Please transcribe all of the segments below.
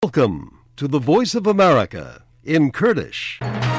Welcome to the Voice of America in Kurdish.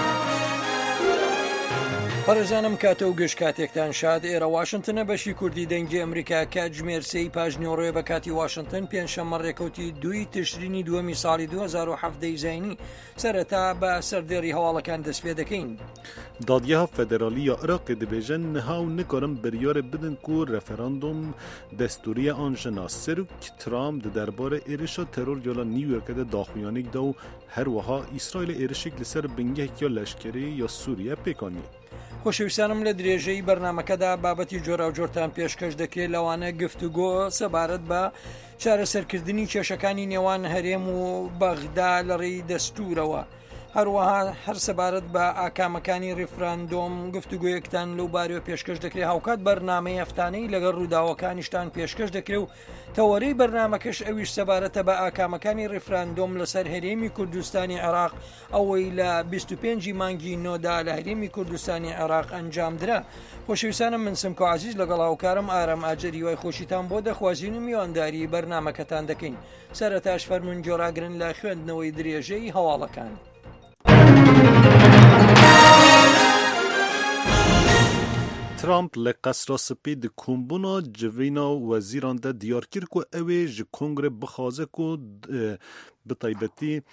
پەرزانم کاتە و گەشت کاتێکتان شاد ئێرە واشنگتنە بەشی کوردی دەنگی ئەمریکا کاتژمێر پاژنۆڕێ بە کاتی واشنگتن پێنجشەممە ڕێکەوتی 2 تشرینی دووەمی ساڵی 2007 دەیزانی سەرەتا بە سەردێڕی هەواڵەکان دەست پێ دەکەین. دادگاه فدرالی یا عراق دبیجن نهاو نکارم بریار بدن کو رفراندوم دستوری آن شناسر که ترامپ درباره ایرشا ترور یالا نیویورک ده داخویانیک دو هر وها اسرائیل ایرشیک لسر بنگه یا لشکری یا سوریه پیکانی. خۆشەویستانم لە درێژەی بەرنامەکەدا بابەتی جۆرا و جۆرتان پێشکەش دەکرێت لەوانە گفتوگۆ سەبارەت بە چارەسەرکردنی کێشەکانی نێوان هەرێم و بەغدا لە ڕێی دەستوورەوە. هەروەها هەر سەبارەت بە ئاکامەکانی ڕێفراندۆم گفتوگویەکتان لەو بارەوە پێشکەش دەکرێت. هاوکات بەرنامەی هەفتانەی لەگەڵ ڕووداوەکانیشتان پێشکەش دەکرێت و تەوەرەی بەرنامەکەش ئەویش سەبارەتە بە ئاکامەکانی ڕێفراندۆم لەسەر هەرێمی کوردستانی عێراق ئەوەی لە 25 مانگی نۆدا لە هەرێمی کوردستانی عێراق ئەنجامدرا. خۆشەویستانم من سمکۆ عەزیز لەگەڵ هاوکارم ئارام ئاجەری وای خۆشیتان بۆ دەخوازین و میوانداری بەرنامەکەتان دەکەین. سەرەتاش فەرموون جۆراگرن لە خوێندنەوەی درێژەی هەواڵەکان. ترامپ لقصر سپید کومبونا جوینا وزیران ده دیار کرد که اوی ج کنگره بخوازه که بطیبتی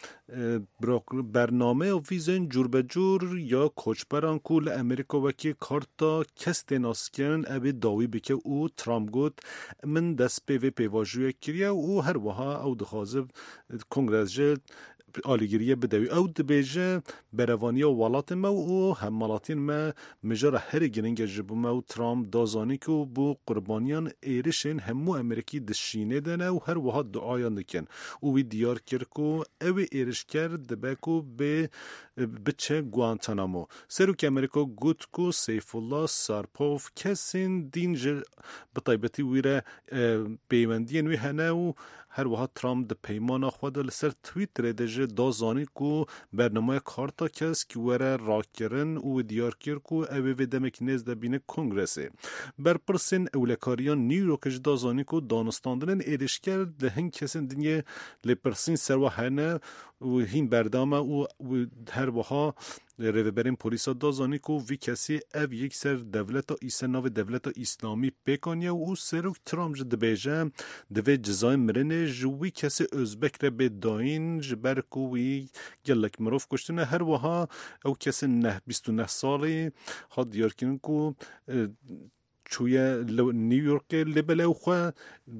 برنامه و ویزن جور به جور یا کوچبران که لامریکا وکی کارتا کس تناسکن اوی داوی بکه او ترامپ گوت من دست پیواجوی کریه او هر وها او دخوازه کنگرس جد آلیگریه بدوی او دبیجه بروانی و ولات ما و همالاتین ما مجار هر گرنگ جبو ما و ترامپ دازانی که بو قربانیان ایرشن همو امریکی دشینه دنه و هر وها دعایان دکن او وی دیار کرد که او ایرش کرد دبکو به بچه گوانتانامو سرو که امریکا گوت که سیف الله سارپوف کسین دینج بطیبتی ویره پیوندین وی هنه و هر وها ترامپ ده پیمان خود لسر تویتر دجه دازانی کو برنامه کارتا کس که وره راکرن و دیار کر کو اوه دمک نیز ده بین کنگرسه برپرسین اولکاریان نیویورکش دازانی کو دانستاندن ایرش کرد ده هنگ کسین دنیا لپرسین سروا هنه و هین بردامه و هر وها ریوبرین پولیسا دازانی کو وی کسی او یک سر دولتا ایسناو دولتا اسلامی پیکانیه و او سروک ترامپ جد بیجه دوی جزای مرنه جوی کسی ازبک را به داین جبر کو وی گلک مروف کشتنه هر وها او کسی 29 سالی ها دیار کنن کو چویه نیویورک لبله و خواه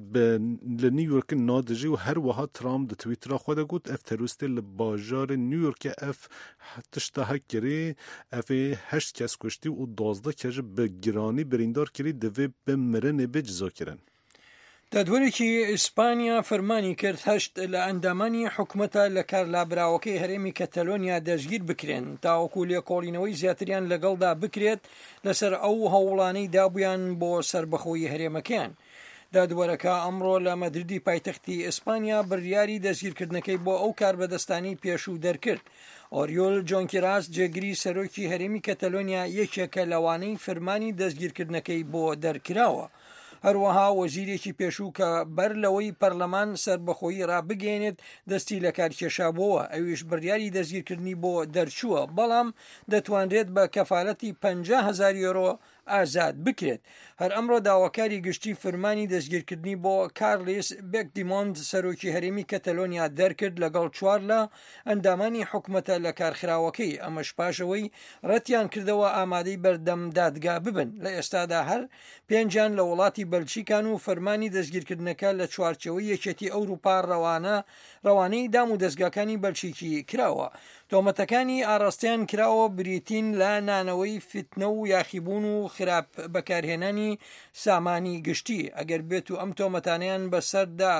لنیویورک نادجی و هر وها ترامپ ده تویتر خود گوت اف تروسته لباجار نیویورک اف تشتا هک کری اف 8 کس کشتی و 12 کج به گرانی بریندار کری دوی بمرن بجزا کرن. دادوەرێکی ئیسپانیا فەرمانی کرد 8 لە ئەندامانی حکومەتە لە کارلابراوەکەی هەرێمی کەتەلۆنیا دەستگیر بکرێن تاوەکو لێکۆڵینەوەی زیاتریان لەگەڵدا بکرێت لەسەر ئەو هەوڵانەی دابوویان بۆ سربەخۆیی هەرێمەکەیان. دادوەرەکە ئەمڕۆ لە مەدریدی پایتەختی ئیسپانیا بڕیاری دەستگیرکردنەکەی بۆ ئەو کاربەدەستانی پێشوو دەرکرد. ئۆریۆل جۆنکیراس جێگیری سەرۆکی هەرێمی کەتەلۆنیا یەکێکە لەوانەی فەرمانی دەستگیرکردنەکەی بۆ دەرکراوە. هەروەها وەزیرێکی پێشوو کە بەر لەوەی پەرلەمان سربەخۆیی ڕابگەێنێت دەستی لە کارکێشابەوە ئەویش بڕیاری دەستگیرکردنی بۆ دەرچووە بەڵام دەتوانرێت بە کەفالەتی 50,000 یۆرۆ ئازاد بکرێت. هەر ئەمڕۆ داواکاری گشتی فەرمانی دەستگیرکردنی بۆ کارلیس بێکدیمۆند سەرۆکی هەرێمی کەتەلۆنیا دەرکرد لەگەڵ 4 لە ئەندامانی حکومەتە لە کارخراوەکەی ئەمەش پاشەوەی ڕەتیان کردەوە ئامادەی بەردەم دادگا ببن. لە ئێستادا هەر 5 لە وڵاتی بەلجیکان و فەرمانی دەستگیرکردنەکە لە چوارچەوەی یەکێتی ئەوروپا ڕەوانەی دام و دەستگاکانی بەلجیکی کراوە. تۆمەتەکانی ئاڕاستیان کراوە بریتین لە نانەوەی فتنە و یاخیبوون و خراپ بەکارهێنانی سامانی گشتی. ئەگەر بێت و ئەم تۆمەتانیان بەسەردا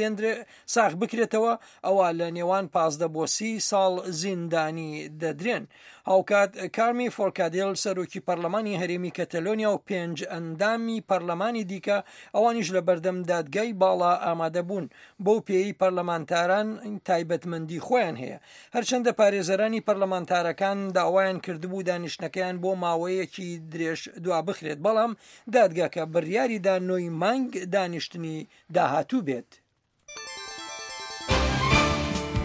ساغ بکرێتەوە ئەوە لە نێوان 15 بۆ 30 ساڵ زیندانی دەدرێن. هاوکات کارمی فۆرکادێل سەرۆکی پەرلەمانی هەرێمی کەتەلۆنیا و 5 ئەندامی پەرلەمانی دیکە ئەوانیش لە بەردەم دادگای باڵا ئامادە بوون بۆ پێی پەرلەمانتاران تایبەتمەندی خۆیان هەیە. هەرچەندە پارێزەرانی پەرلەمانتارەکان داوایان کردبوو دانیشتەکەیان بۆ ماوەیەکی درێژ دوا بخرێت بەڵام دادگاکە بڕیاری دا 9 مانگ دانیشتنی داهاتوو بێت.